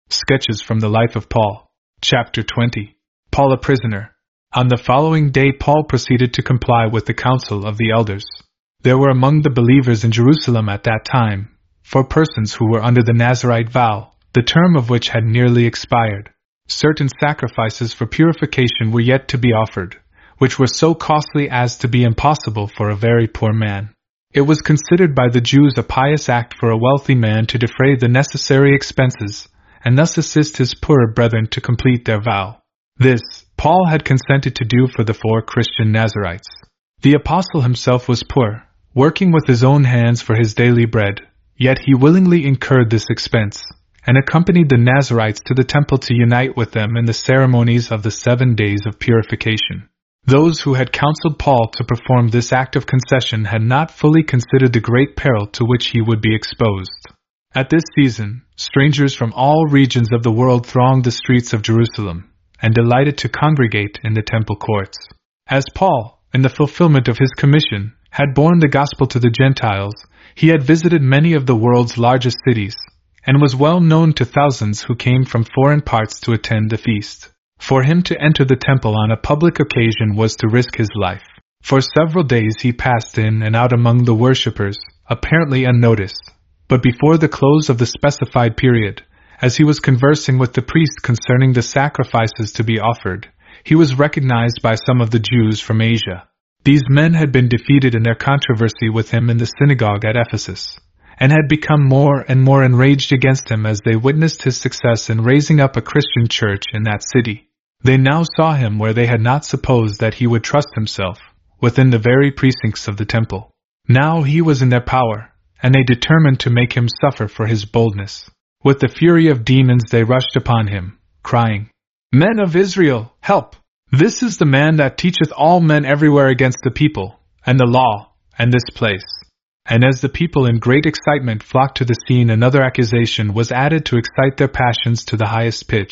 Sketches from the Life of Paul. Chapter 20. Paul a prisoner. On the following day Paul proceeded to comply with the counsel of the elders. There were among the believers in Jerusalem at that time 4 persons who were under the Nazirite vow, the term of which had nearly expired. Certain sacrifices for purification were yet to be offered, which were so costly as to be impossible for a very poor man. It was considered by the Jews a pious act for a wealthy man to defray the necessary expenses, and thus assist his poorer brethren to complete their vow. This, Paul had consented to do for the 4 Christian Nazirites. The apostle himself was poor, working with his own hands for his daily bread, yet he willingly incurred this expense, and accompanied the Nazirites to the temple to unite with them in the ceremonies of the 7 days of purification. Those who had counseled Paul to perform this act of concession had not fully considered the great peril to which he would be exposed. At this season, strangers from all regions of the world thronged the streets of Jerusalem, and delighted to congregate in the temple courts. As Paul, in the fulfillment of his commission, had borne the gospel to the Gentiles, he had visited many of the world's largest cities, and was well known to thousands who came from foreign parts to attend the feast. For him to enter the temple on a public occasion was to risk his life. For several days he passed in and out among the worshippers, apparently unnoticed. But before the close of the specified period, as he was conversing with the priest concerning the sacrifices to be offered, he was recognized by some of the Jews from Asia. These men had been defeated in their controversy with him in the synagogue at Ephesus, and had become more and more enraged against him as they witnessed his success in raising up a Christian church in that city. They now saw him where they had not supposed that he would trust himself, within the very precincts of the temple. Now he was in their power, and they determined to make him suffer for his boldness. With the fury of demons they rushed upon him, crying, "Men of Israel, help! This is the man that teacheth all men everywhere against the people, and the law, and this place." And as the people in great excitement flocked to the scene, another accusation was added to excite their passions to the highest pitch.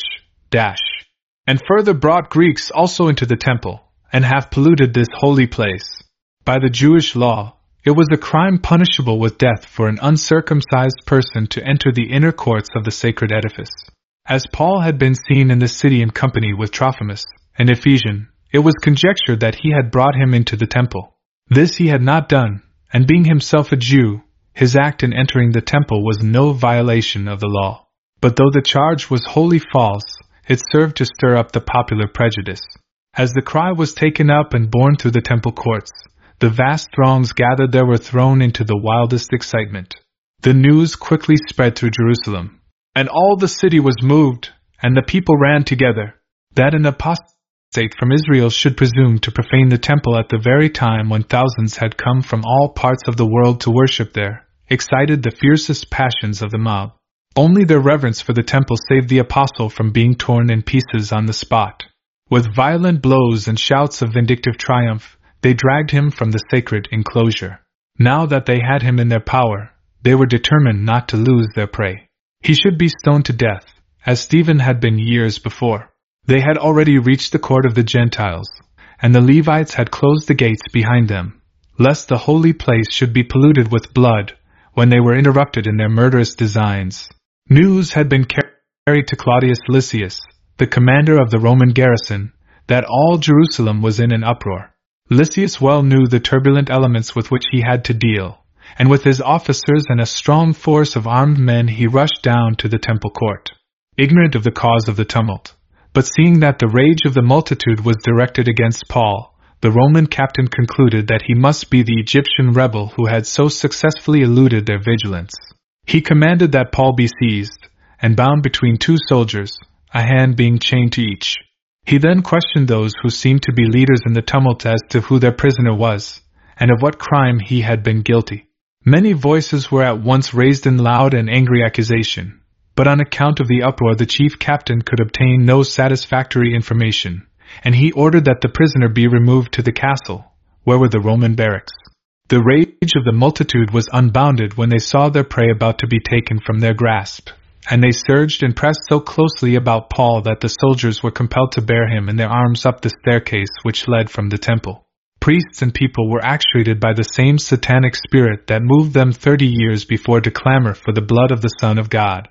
And further brought Greeks also into the temple, and have polluted this holy place. By the Jewish law, it was a crime punishable with death for an uncircumcised person to enter the inner courts of the sacred edifice. As Paul had been seen in the city in company with Trophimus, an Ephesian, it was conjectured that he had brought him into the temple. This he had not done, and being himself a Jew, his act in entering the temple was no violation of the law. But though the charge was wholly false, it served to stir up the popular prejudice. As the cry was taken up and borne through the temple courts, the vast throngs gathered there were thrown into the wildest excitement. The news quickly spread through Jerusalem, and all the city was moved, and the people ran together, that an apostate from Israel should presume to profane the temple at the very time when thousands had come from all parts of the world to worship there, excited the fiercest passions of the mob. Only their reverence for the temple saved the apostle from being torn in pieces on the spot. With violent blows and shouts of vindictive triumph, they dragged him from the sacred enclosure. Now that they had him in their power, they were determined not to lose their prey. He should be stoned to death, as Stephen had been years before. They had already reached the court of the Gentiles, and the Levites had closed the gates behind them, lest the holy place should be polluted with blood when they were interrupted in their murderous designs. News had been carried to Claudius Lysias, the commander of the Roman garrison, that all Jerusalem was in an uproar. Lysias well knew the turbulent elements with which he had to deal, and with his officers and a strong force of armed men he rushed down to the temple court. Ignorant of the cause of the tumult, but seeing that the rage of the multitude was directed against Paul, the Roman captain concluded that he must be the Egyptian rebel who had so successfully eluded their vigilance. He commanded that Paul be seized, and bound between 2 soldiers, a hand being chained to each. He then questioned those who seemed to be leaders in the tumult as to who their prisoner was, and of what crime he had been guilty. Many voices were at once raised in loud and angry accusation, but on account of the uproar the chief captain could obtain no satisfactory information, and he ordered that the prisoner be removed to the castle, where were the Roman barracks. The rage of the multitude was unbounded when they saw their prey about to be taken from their grasp, and they surged and pressed so closely about Paul that the soldiers were compelled to bear him in their arms up the staircase which led from the temple. Priests and people were actuated by the same satanic spirit that moved them 30 years before to clamor for the blood of the Son of God.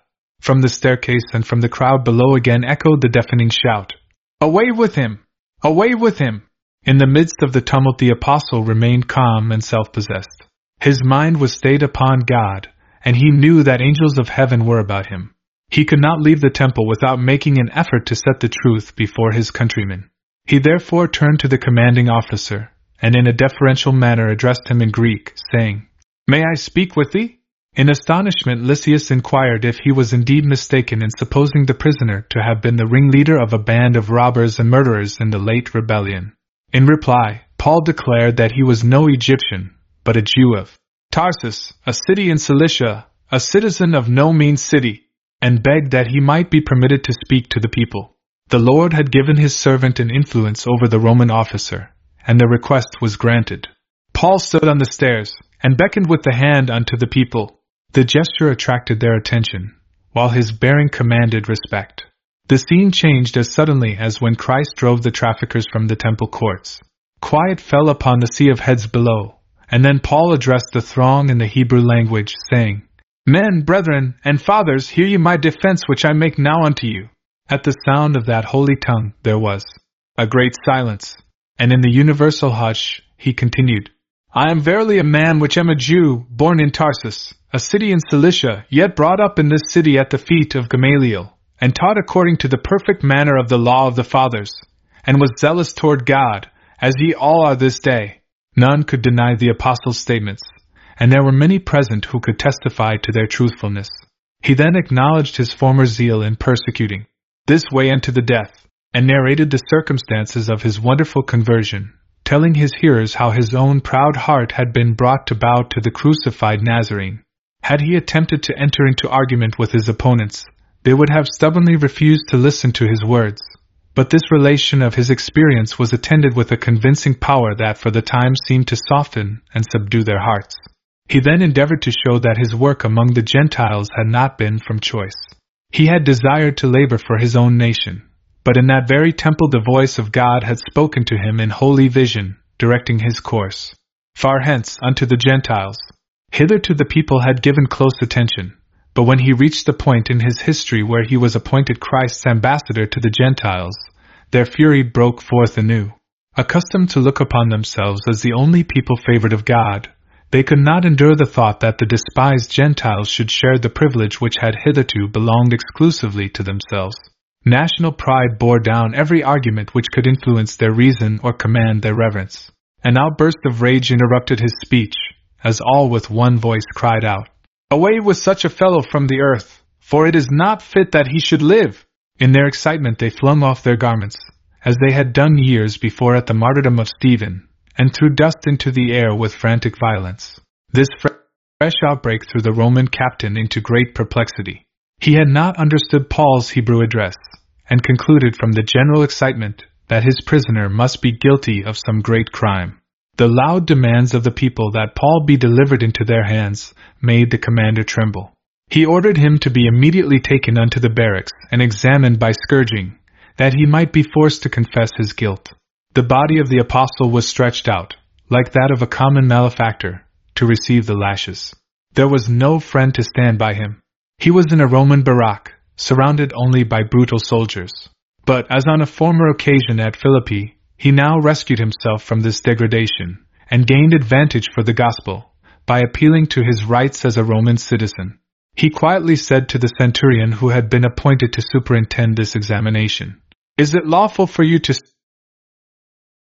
From the staircase and from the crowd below again echoed the deafening shout, "Away with him! Away with him!" In the midst of the tumult the apostle remained calm and self-possessed. His mind was stayed upon God, and he knew that angels of heaven were about him. He could not leave the temple without making an effort to set the truth before his countrymen. He therefore turned to the commanding officer, and in a deferential manner addressed him in Greek, saying, "May I speak with thee?" In astonishment Lysias inquired if he was indeed mistaken in supposing the prisoner to have been the ringleader of a band of robbers and murderers in the late rebellion. In reply, Paul declared that he was no Egyptian, but a Jew of Tarsus, a city in Cilicia, a citizen of no mean city, and begged that he might be permitted to speak to the people. The Lord had given his servant an influence over the Roman officer, and the request was granted. Paul stood on the stairs, and beckoned with the hand unto the people. The gesture attracted their attention, while his bearing commanded respect. The scene changed as suddenly as when Christ drove the traffickers from the temple courts. Quiet fell upon the sea of heads below, and then Paul addressed the throng in the Hebrew language, saying, "Men, brethren, and fathers, hear ye my defense which I make now unto you." At the sound of that holy tongue there was a great silence, and in the universal hush he continued, "I am verily a man which am a Jew, born in Tarsus, a city in Cilicia, yet brought up in this city at the feet of Gamaliel, and taught according to the perfect manner of the law of the fathers, and was zealous toward God, as ye all are this day." None could deny the apostle's statements, and there were many present who could testify to their truthfulness. He then acknowledged his former zeal in persecuting this way unto the death, and narrated the circumstances of his wonderful conversion, telling his hearers how his own proud heart had been brought to bow to the crucified Nazarene. Had he attempted to enter into argument with his opponents, they would have stubbornly refused to listen to his words. But this relation of his experience was attended with a convincing power that for the time seemed to soften and subdue their hearts. He then endeavored to show that his work among the Gentiles had not been from choice. He had desired to labor for his own nation, but in that very temple the voice of God had spoken to him in holy vision, directing his course far hence unto the Gentiles. Hitherto the people had given close attention, but when he reached the point in his history where he was appointed Christ's ambassador to the Gentiles, their fury broke forth anew. Accustomed to look upon themselves as the only people favored of God, they could not endure the thought that the despised Gentiles should share the privilege which had hitherto belonged exclusively to themselves. National pride bore down every argument which could influence their reason or command their reverence. An outburst of rage interrupted his speech, as all with one voice cried out, "Away with such a fellow from the earth, for it is not fit that he should live!" In their excitement they flung off their garments, as they had done years before at the martyrdom of Stephen, and threw dust into the air with frantic violence. This fresh outbreak threw the Roman captain into great perplexity. He had not understood Paul's Hebrew address, and concluded from the general excitement that his prisoner must be guilty of some great crime. The loud demands of the people that Paul be delivered into their hands made the commander tremble. He ordered him to be immediately taken unto the barracks and examined by scourging, that he might be forced to confess his guilt. The body of the apostle was stretched out, like that of a common malefactor, to receive the lashes. There was no friend to stand by him. He was in a Roman barrack, surrounded only by brutal soldiers. But, as on a former occasion at Philippi, he now rescued himself from this degradation, and gained advantage for the gospel, by appealing to his rights as a Roman citizen. He quietly said to the centurion who had been appointed to superintend this examination, "Is it lawful for you to